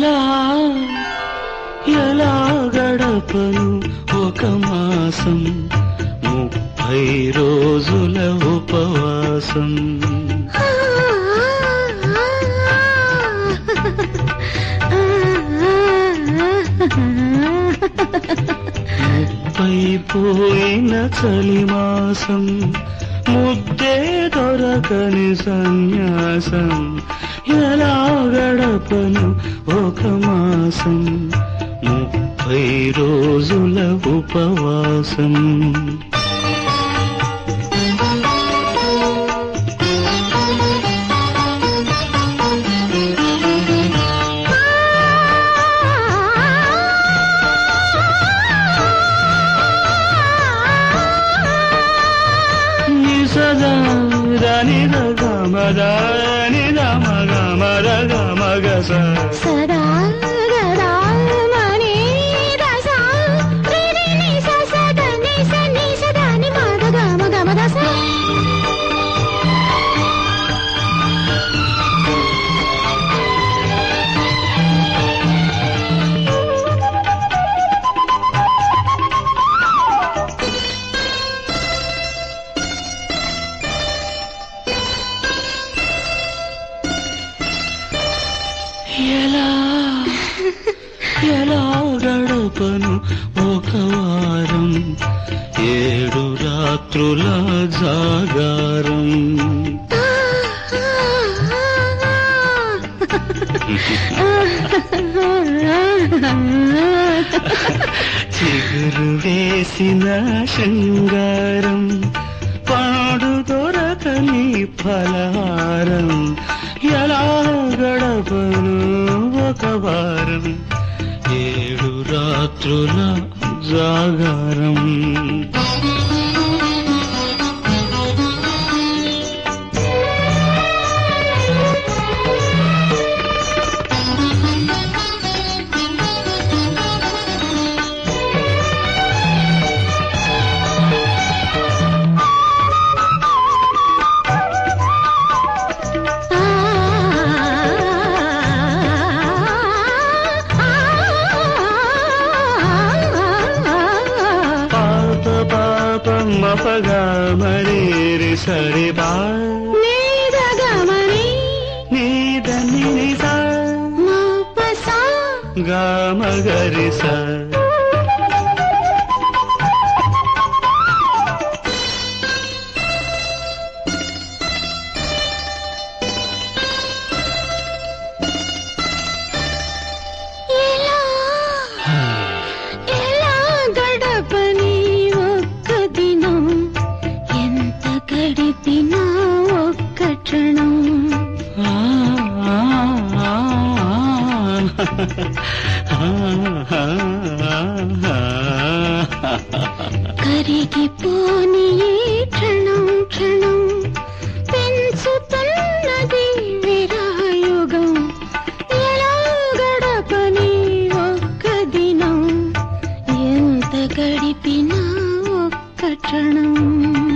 ఎలా ఎలా గడపను ఒక మాసం 30 రోజుల ఉపవాసం. 30 పోయిన చలిమాసం ముద్దే దొరకని సన్యాసం. ఎలా గడపను ఒక మాసం 30 రోజుల ఉపవాసం. సదా దని రగ మద ని ద మగ మద గ మగ స సదా గద మని దస రి రి ని స స ద ని స ద ని మద గ మగ మద స. ఎలా ఎలా గడపను ఒక వారం 7 రాత్రుల జాగారం. చిగురు వేసిన శృంగారం పాడు దొరకని ఫలహారం. ఎలా గడపను ఒక వారం 7 రాత్రుల జాగారం. మపగా మరి రి సరి బా నీద గమని నీద ని స మపస గ మగరి స. ఎలా గడపని ఒక్క దినం ఎంత గడిపినా ఒక్క క్షణం. కరిగిపోని ఈ క్షణం క్షణం పెంచుతున్నది విరాయుగం. ఎలా గడపని ఒక్క దినం ఎంత గడిపినా ఒక్క క్షణం.